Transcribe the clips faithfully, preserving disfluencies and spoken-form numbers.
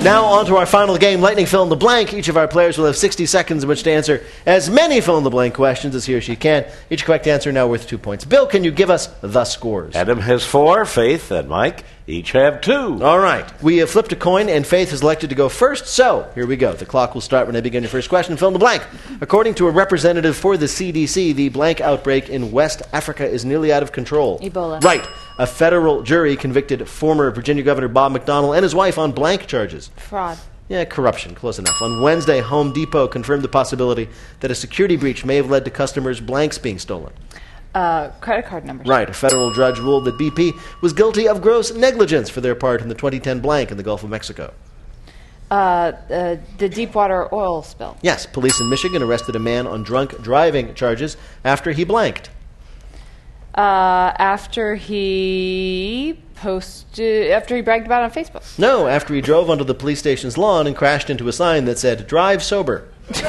Now on to our final game, Lightning Fill in the Blank. Each of our players will have sixty seconds in which to answer as many fill-in-the-blank questions as he or she can. Each correct answer now worth two points. Bill, can you give us the scores? Adam has four, Faith and Mike each have two. All right. We have flipped a coin, and Faith has elected to go first, so here we go. The clock will start when I begin your first question. Fill in the blank. According to a representative for the C D C, the blank outbreak in West Africa is nearly out of control. Ebola. Right. A federal jury convicted former Virginia Governor Bob McDonnell and his wife on blank charges. Fraud. Yeah, corruption. Close enough. On Wednesday, Home Depot confirmed the possibility that a security breach may have led to customers' blanks being stolen. Uh, credit card numbers. Right. A federal judge ruled that B P was guilty of gross negligence for their part in the twenty ten blank in the Gulf of Mexico. Uh, uh, the Deepwater oil spill. Yes. Police in Michigan arrested a man on drunk driving charges after he blanked. Uh, after he posted, after he bragged about it on Facebook. No, after he drove onto the police station's lawn and crashed into a sign that said, "Drive sober."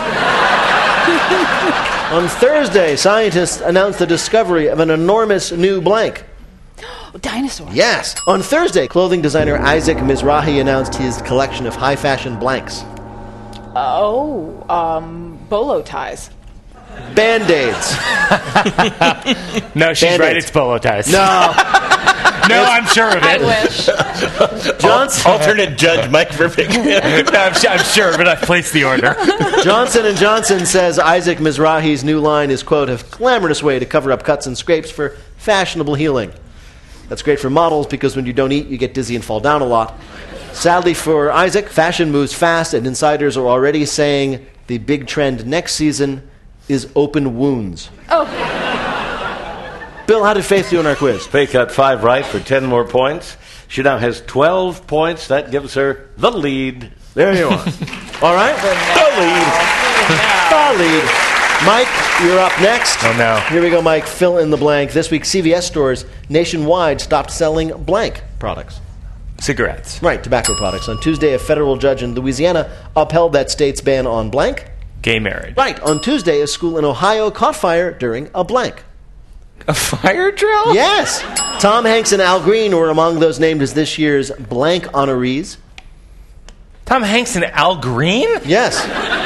On Thursday, scientists announced the discovery of an enormous new blank. Dinosaur. Yes. On Thursday, clothing designer Isaac Mizrahi announced his collection of high-fashion blanks. Oh, um, bolo ties. Band-Aids. No, she's Band-Aids. right. It's bolo ties. No. No, I'm sure of I it. wish. Johnson, Alternate judge Mike Verbeek. No, I'm, su- I'm sure, but I placed the order. Johnson and Johnson says Isaac Mizrahi's new line is, quote, a glamorous way to cover up cuts and scrapes for fashionable healing. That's great for models because when you don't eat, you get dizzy and fall down a lot. Sadly for Isaac, fashion moves fast, and insiders are already saying the big trend next season is open wounds. Oh, Bill, how did Faith do in our quiz? Faith got five right for ten more points. She now has twelve points. That gives her the lead. There you are. All right? The lead. The lead. Mike, you're up next. Oh, no. Here we go, Mike. Fill in the blank. This week, C V S stores nationwide stopped selling blank products. Cigarettes. Right, tobacco products. On Tuesday, a federal judge in Louisiana upheld that state's ban on blank. Gay marriage. Right, on Tuesday, a school in Ohio caught fire during a blank. A fire drill? Yes. Tom Hanks and Al Green were among those named as this year's blank honorees. Tom Hanks and Al Green? Yes.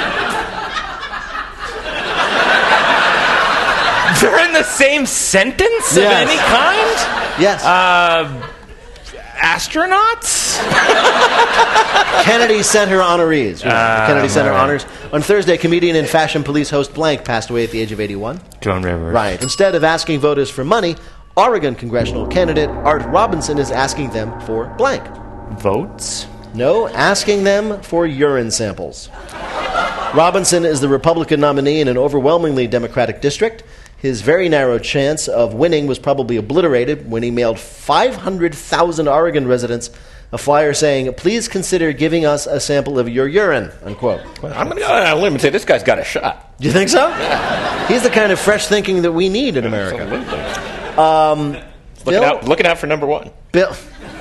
They're in the same sentence of Yes. any kind? Yes. Uh, astronauts? Kennedy Center honorees. You know, the Ah, Kennedy Center right. honors. On Thursday, comedian and fashion police host blank passed away at the age of eighty-one. Joan Rivers. Right. Instead of asking voters for money, Oregon congressional candidate Art Robinson is asking them for blank. Votes? No, asking them for urine samples. Robinson is the Republican nominee in an overwhelmingly Democratic district. His very narrow chance of winning was probably obliterated when he mailed five hundred thousand Oregon residents a flyer saying, "Please consider giving us a sample of your urine," unquote. I'm going to go out on a limb and say this guy's got a shot. Do you think so? Yeah. He's the kind of fresh thinking that we need in America. Absolutely. Um, Looking Bill? out, looking out for number one. Bill.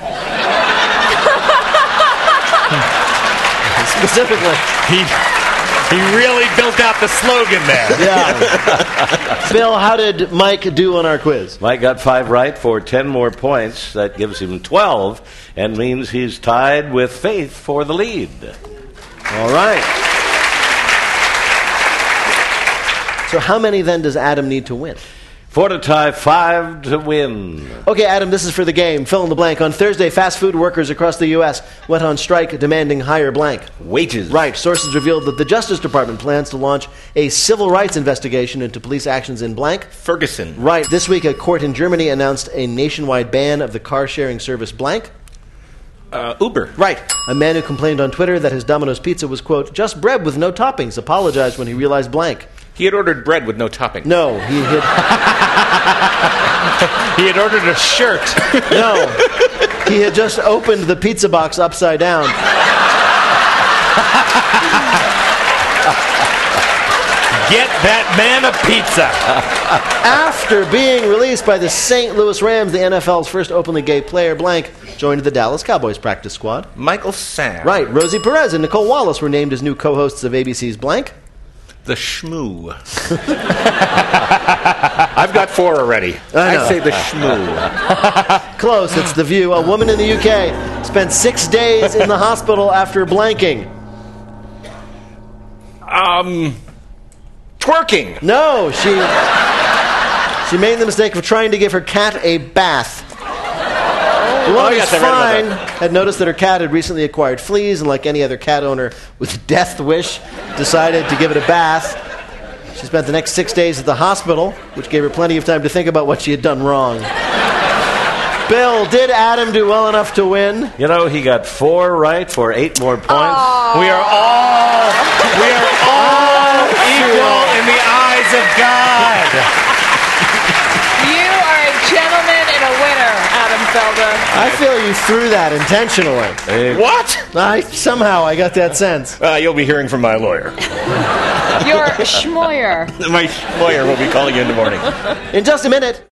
Specifically. He, he really built out the slogan there. Yeah. Bill, how did Mike do on our quiz? Mike got five right for ten more points. That gives him twelve and means he's tied with Faith for the lead. All right. So how many then does Adam need to win? Four to tie, five to win. Okay, Adam, this is for the game. Fill in the blank. On Thursday, fast food workers across the U S went on strike demanding higher blank. Wages. Right. Sources revealed that the Justice Department plans to launch a civil rights investigation into police actions in blank. Ferguson. Right. This week, a court in Germany announced a nationwide ban of the car-sharing service blank. Uh, Uber. Right. A man who complained on Twitter that his Domino's pizza was, quote, just bread with no toppings, apologized when he realized blank. He had ordered bread with no topping. No, he had... He had ordered a shirt. No. He had just opened the pizza box upside down. Get that man a pizza. After being released by the Saint Louis Rams, the N F L's first openly gay player, blank, joined the Dallas Cowboys practice squad. Michael Sam. Right. Rosie Perez and Nicole Wallace were named as new co-hosts of A B C's blank. The Schmoo. I've got four already. I know. I say the shmoo. Close. It's The View. A woman in the U K spent six days in the hospital after blanking. Um, twerking. No, she she made the mistake of trying to give her cat a bath. The woman Oh, yes, was I read fine, about had noticed that her cat had recently acquired fleas, and like any other cat owner with a death wish, decided to give it a bath. She spent the next six days at the hospital, which gave her plenty of time to think about what she had done wrong. Bill, did Adam do well enough to win? You know, he got four right for eight more points. We are all, we are all equal in the eyes of God. You are a gentleman and a winner, Adam Felda. I feel you threw that intentionally. Hey, What? I somehow I got that sense. Uh, you'll be hearing from my lawyer. You're a schmoyer. My lawyer will be calling you in the morning. In just a minute.